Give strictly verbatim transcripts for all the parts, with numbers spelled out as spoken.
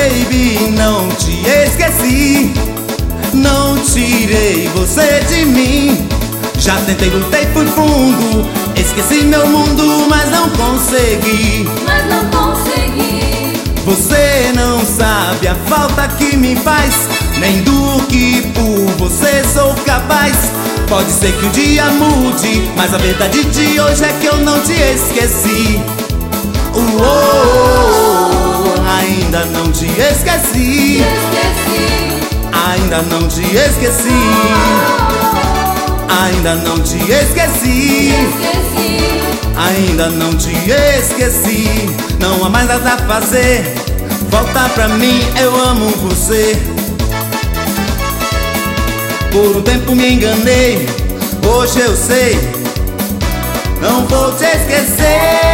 Baby, não te esqueci, não tirei você de mim. Já tentei, lutei, fui fundo, esqueci meu mundo, mas não consegui. Mas não consegui. Você não sabe a falta que me faz, nem do que por você sou capaz. Pode ser que um dia mude, mas a verdade de hoje é que eu não te esqueci. Uou, ainda não te esqueci. Te esqueci. Ainda não te esqueci. Ainda não te esqueci. Esqueci. Ainda não te esqueci. Não há mais nada a fazer, volta pra mim, eu amo você. Por um tempo me enganei, hoje eu sei, não vou te esquecer.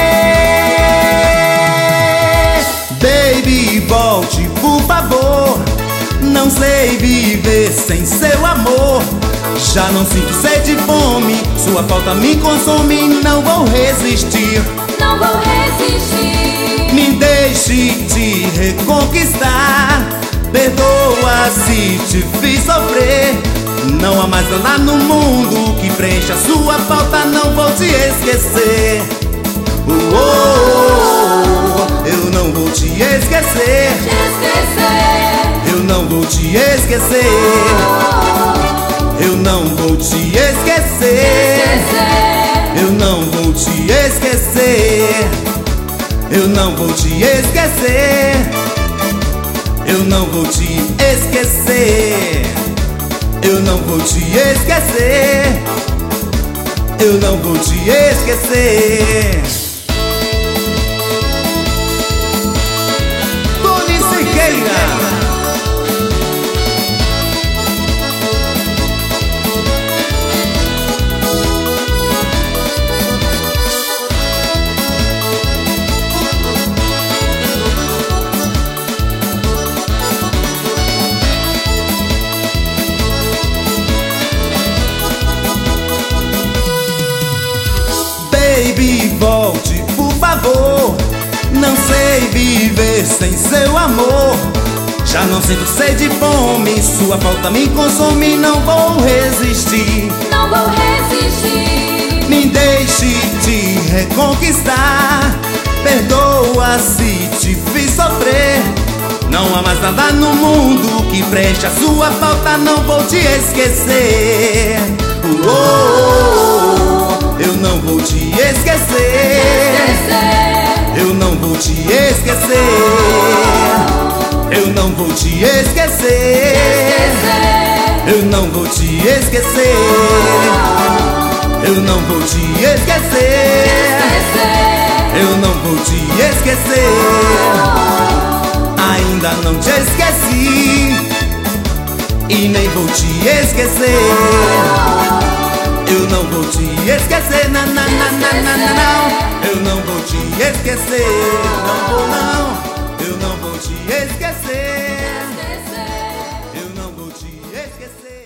Baby, volte por favor, não sei viver sem seu amor. Já não sinto sede e fome, sua falta me consome, não vou resistir. Não vou resistir. Me deixe te reconquistar, perdoa se te fiz sofrer. Não há mais nada no mundo que preencha sua falta, não vou te esquecer. Uou, eu não vou te esquecer. Te esquecer. Eu não vou te esquecer. Eu não vou te esquecer. Esquecer. Eu não vou te esquecer. Eu não vou te esquecer. Eu não vou te esquecer. Eu não vou te esquecer. Eu não vou te esquecer. Tony Siqueira. Baby, volte por favor, não sei viver sem seu amor. Já não sinto sede e fome, sua falta me consome, não vou resistir. Não vou resistir. Me deixe te reconquistar, perdoa se te fiz sofrer. Não há mais nada no mundo que preencha sua falta, não vou te esquecer. Uou, eu não vou te esquecer. Eu não vou te esquecer. Eu não vou te esquecer. Eu não vou te esquecer. Eu não vou te esquecer. Eu não vou te esquecer. Ainda não te esqueci e nem vou te esquecer. Eu não vou te esquecer, na, na, na, na, na, na, não. Eu não vou te esquecer, não vou não. Eu não vou te esquecer. Eu não vou te esquecer.